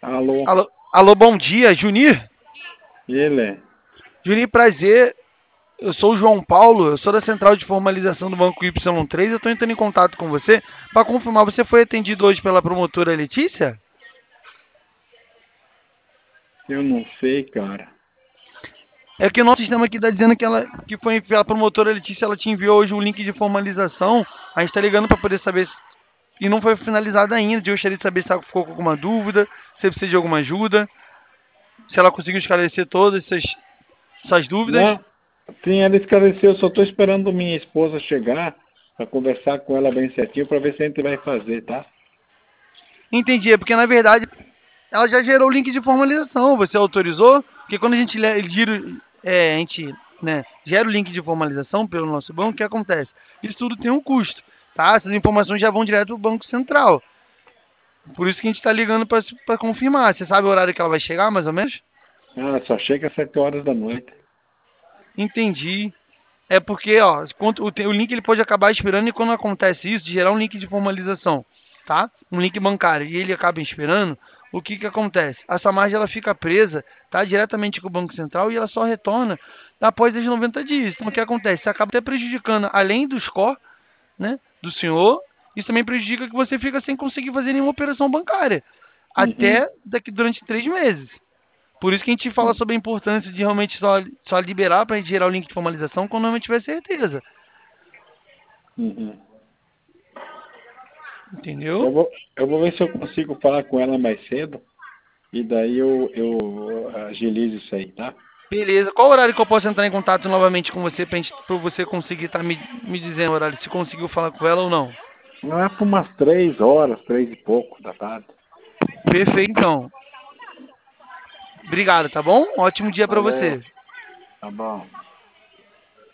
Alô, Alô, bom dia, Junir. ele? Junir, prazer. Eu sou o João Paulo, eu sou da Central de Formalização do Banco Y3. Eu estou entrando em contato com você para confirmar. Você foi atendido hoje pela promotora Letícia? Eu não sei, cara. É que o nosso sistema aqui está dizendo que foi pela promotora Letícia, ela te enviou hoje o link de formalização. A gente está ligando para poder saber e não foi finalizado ainda. Eu gostaria de saber se ela ficou com alguma dúvida, se você precisa de alguma ajuda, se ela conseguiu esclarecer todas essas dúvidas. Não, sim, ela esclareceu. Eu só estou esperando minha esposa chegar para conversar com ela bem certinho para ver se a gente vai fazer, tá? Entendi, é porque na verdade ela já gerou o link de formalização. Você autorizou? Porque quando a gente, a gente, né, gera o link de formalização pelo nosso banco, o que acontece? Isso tudo tem um custo, tá? Essas informações já vão direto para o Banco Central. Por isso que a gente está ligando para confirmar. Você sabe o horário que ela vai chegar, mais ou menos? Ah, só chega às 7 horas da noite. Entendi. É porque, ó, o link ele pode acabar expirando e quando acontece isso, de gerar um link de formalização, tá? Um link bancário e ele acaba expirando, o que que acontece? Essa margem ela fica presa, tá? Diretamente com o Banco Central e ela só retorna após os 90 dias. Então, o que acontece? Você acaba até prejudicando, além do score, né, do senhor, isso também prejudica que você fica sem conseguir fazer nenhuma operação bancária, Uhum. até daqui durante 3 meses. Por isso que a gente fala sobre a importância de realmente só liberar para a gente gerar o link de formalização quando realmente tiver certeza. Uhum. Entendeu? Eu vou ver se eu consigo falar com ela mais cedo e daí eu agilizo isso aí, tá? Beleza. Qual horário que eu posso entrar em contato novamente com você para você conseguir estar me dizendo o horário, se conseguiu falar com ela ou não? Não é por umas 3 horas, 3 e pouco da tarde. Perfeito, então. Obrigado, tá bom? Ótimo dia para Valeu, você. tá bom.